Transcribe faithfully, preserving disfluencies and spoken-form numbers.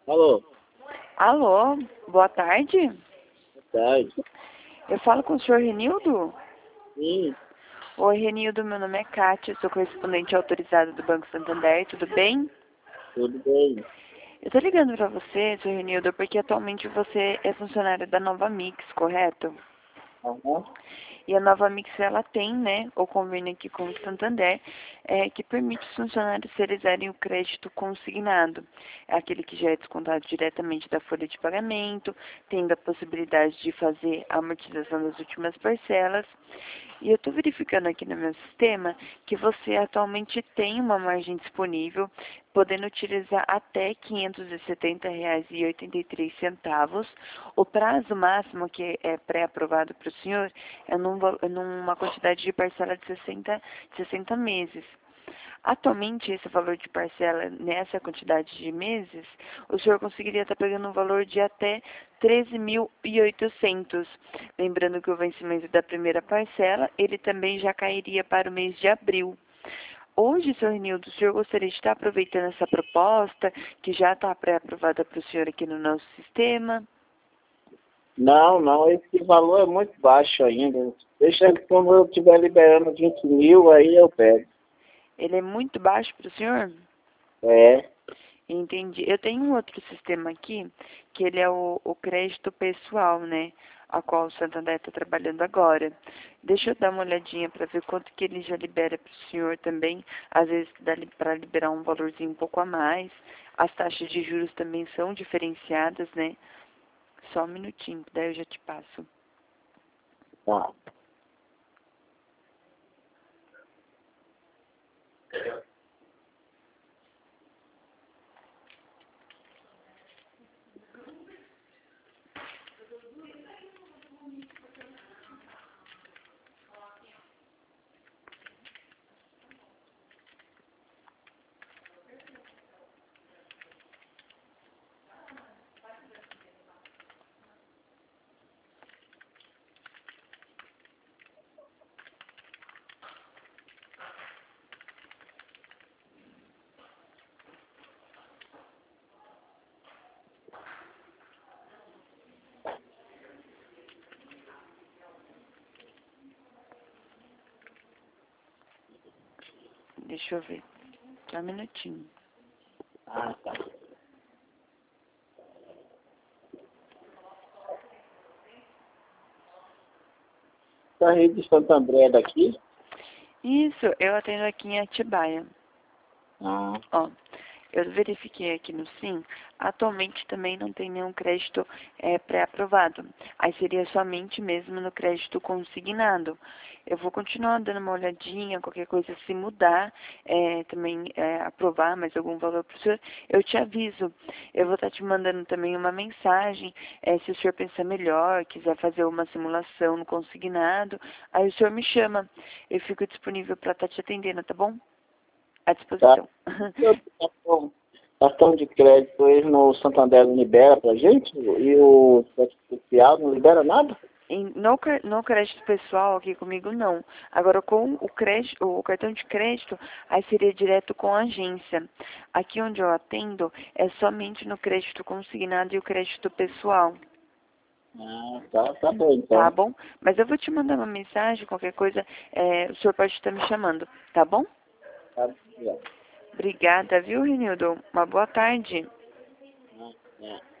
Alô, Alô, boa tarde. boa tarde. Eu falo com o senhor Renildo? Sim, Oi, Renildo, meu nome é Kátia, sou correspondente autorizada do Banco Santander, tudo bem? tudo bem. Eu tô ligando pra você, senhor Renildo, porque atualmente você é funcionário da Nova Mix, correto? Aham. E a Nova Mix, ela tem, né, o convênio aqui com o Santander, é, que permite os funcionários realizarem o crédito consignado. É aquele que já é descontado diretamente da folha de pagamento, tendo a possibilidade de fazer a amortização das últimas parcelas. E eu estou verificando aqui no meu sistema que você atualmente tem uma margem disponível, podendo utilizar até quinhentos e setenta reais e oitenta e três centavos. O prazo máximo que é pré-aprovado para o senhor é num, é numa quantidade de parcela de sessenta, sessenta meses. Atualmente, esse valor de parcela, nessa quantidade de meses, o senhor conseguiria estar pegando um valor de até treze mil e oitocentos. Lembrando que o vencimento da primeira parcela, ele também já cairia para o mês de abril. Hoje, senhor Renildo, o senhor gostaria de estar aproveitando essa proposta, que já está pré-aprovada para o senhor aqui no nosso sistema? Não, não, esse valor é muito baixo ainda. Deixa que quando eu estiver liberando vinte mil, aí eu pego. Ele é muito baixo para o senhor? É, Entendi. Eu tenho um outro sistema aqui, que ele é o, o crédito pessoal, né? A qual o Santander está trabalhando agora. Deixa eu dar uma olhadinha para ver quanto que ele já libera para o senhor também. Às vezes dá para liberar um valorzinho um pouco a mais. As taxas de juros também são diferenciadas, né? Só um minutinho, daí eu já te passo. tá. Deixa eu ver. Só um minutinho. Ah, tá. Essa rede de Santo André daqui? Isso, eu atendo aqui em Atibaia. Ah, Ó, eu verifiquei aqui no Sim, atualmente também não tem nenhum crédito é, pré-aprovado. Aí seria somente mesmo no crédito consignado. Eu vou continuar dando uma olhadinha, qualquer coisa se mudar, é, também é, aprovar mais algum valor para o senhor, eu te aviso. Eu vou estar te mandando também uma mensagem, é, se o senhor pensar melhor, quiser fazer uma simulação no consignado, aí o senhor me chama. Eu fico disponível para estar te atendendo, tá bom? À tá. disposição. Eu- Cartão cartão de crédito, eles no Santander não libera pra gente? E o crédito social não libera nada? Em- no, cre- no crédito pessoal aqui comigo, não. Agora, com o, crédito, o cartão de crédito, aí seria direto com a agência. Aqui onde eu atendo é somente no crédito consignado e o crédito pessoal, Ah, tá, tá bom tá então. bom? Mas eu vou te mandar uma mensagem, qualquer coisa, é, o senhor pode estar me chamando, tá bom? Tá bom. Obrigada, viu, Renildo? Uma boa tarde. Ah, é.